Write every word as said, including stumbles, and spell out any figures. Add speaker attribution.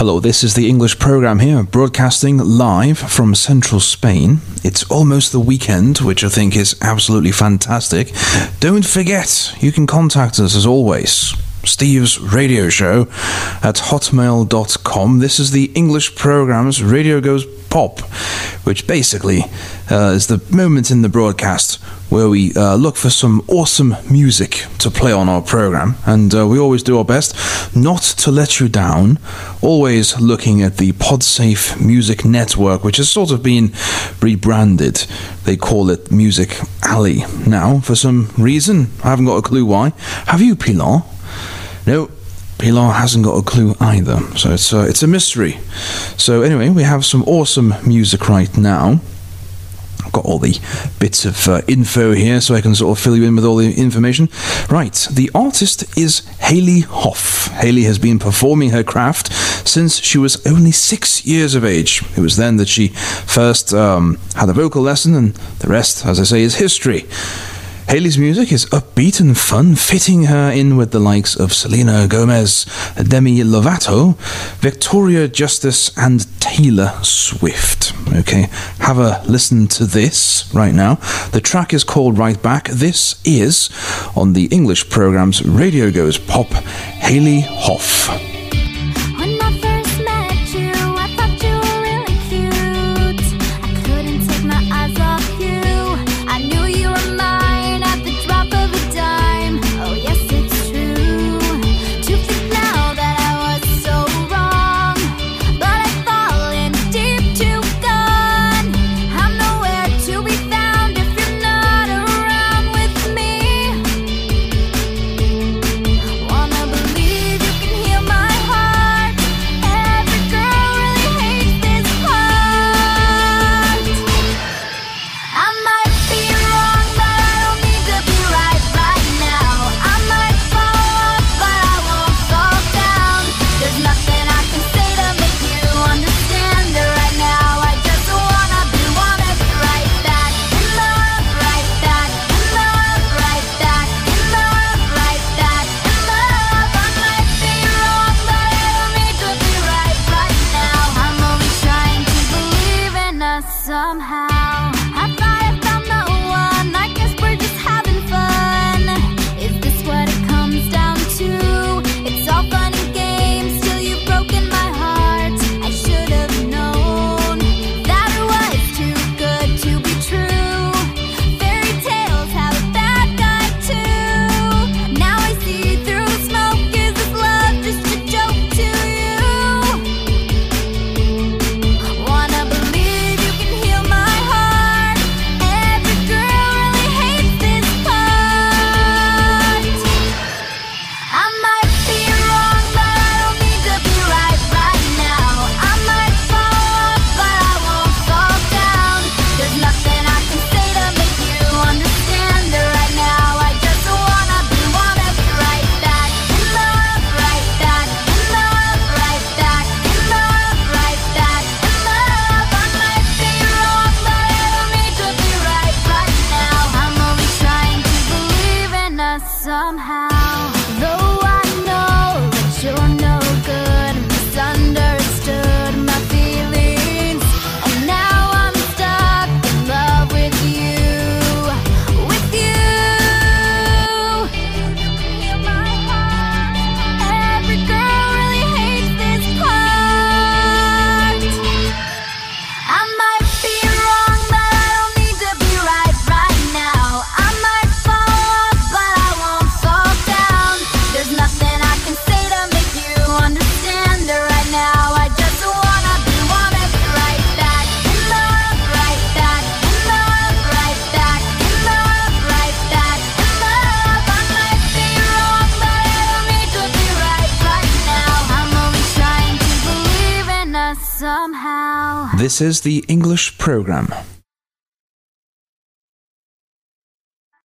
Speaker 1: Hello, this is the English program here, broadcasting live from central Spain. It's almost the weekend, which I think is absolutely fantastic. Don't forget, you can contact us as always. Steve's Radio Show at hotmail dot com. This is the English program's Radio Goes Pop, which basically uh, is the moment in the broadcast where we uh, look for some awesome music to play on our program, and uh, we always do our best not to let you down, always looking at the Podsafe Music Network, which has sort of been rebranded. They call it Music Alley now for some reason. I haven't got a clue why. Have you, Pilar? No, Pilar hasn't got a clue either, so it's uh, it's a mystery. So anyway, we have some awesome music right now. I've got all the bits of uh, info here so I can sort of fill you in with all the information. Right, the artist is Hayley Hoff. Hayley has been performing her craft since she was only six years of age. It was then that she first um, had a vocal lesson, and the rest, as I say, is history. Hayley's music is upbeat and fun, fitting her in with the likes of Selena Gomez, Demi Lovato, Victoria Justice, and Taylor Swift. Okay, have a listen to this right now. The track is called Right Back. This is on the English program's Radio Goes Pop, Hayley Hoff. This is the English program.